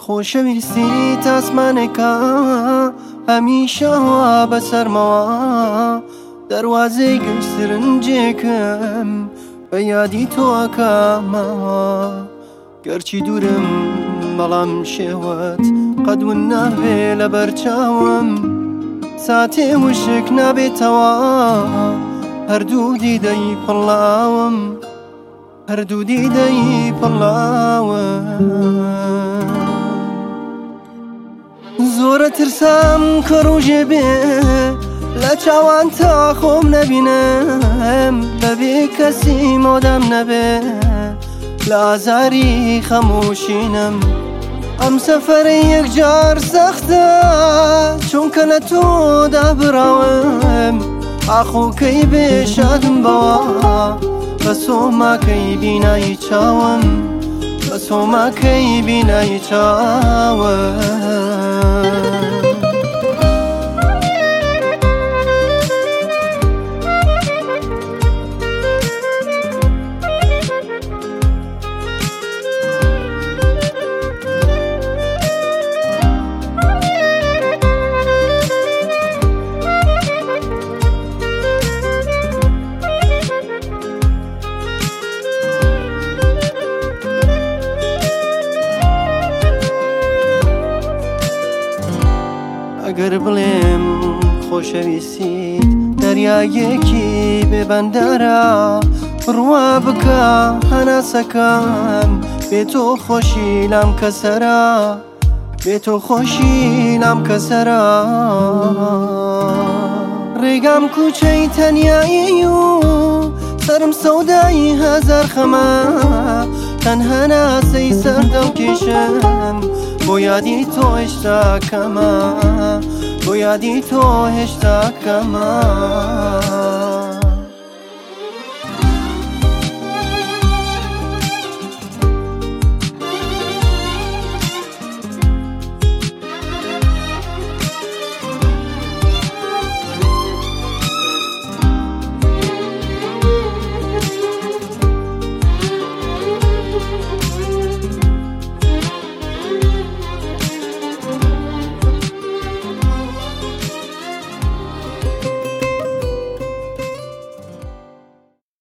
خۆشەویستی تاسمانێکە هەمیشەوا بەسەرمەوە دەروازەی گەشت سرنجێکم بە یادی تۆکەمەوە گەرچی دوورم بەڵام شێوەت قەدون نابێ لە بەرچاوم ساتێ وشک نابێتەوە هەردوو دیدەی پڵاوم هەردوو دیدەی پڵاوم زۆرە ترسام کە ڕۆژێ بێ لە چاوان تا خۆم نەبینم بەبێ کەسی مۆدەم نەبێ لە ئازاری خەموشینم ئەم سەفەرە یەکجار سەختە چونکە لە تۆدا براوم ئاخۆکەی بێ شادم بەوە بە سۆماکەی بینایی چاوم بە سۆماکەی بینایی چاوم ئەگەر بڵێم خۆشەویستیت دەریایەکی بێبەندەرە بڕوا بکە هەناسەکەم بێ تۆ خۆشی لام کەسەرە بێ تۆ خۆشی لام کەسەرە ڕێگام کوچەی تەنیایی و سەرم سەودایی هەزار خەمە تەنها ناسەی سەردەوکێشم بۆ یادی تۆ هێشتا کەمە بۆ یادی تۆ هێشتا کەمە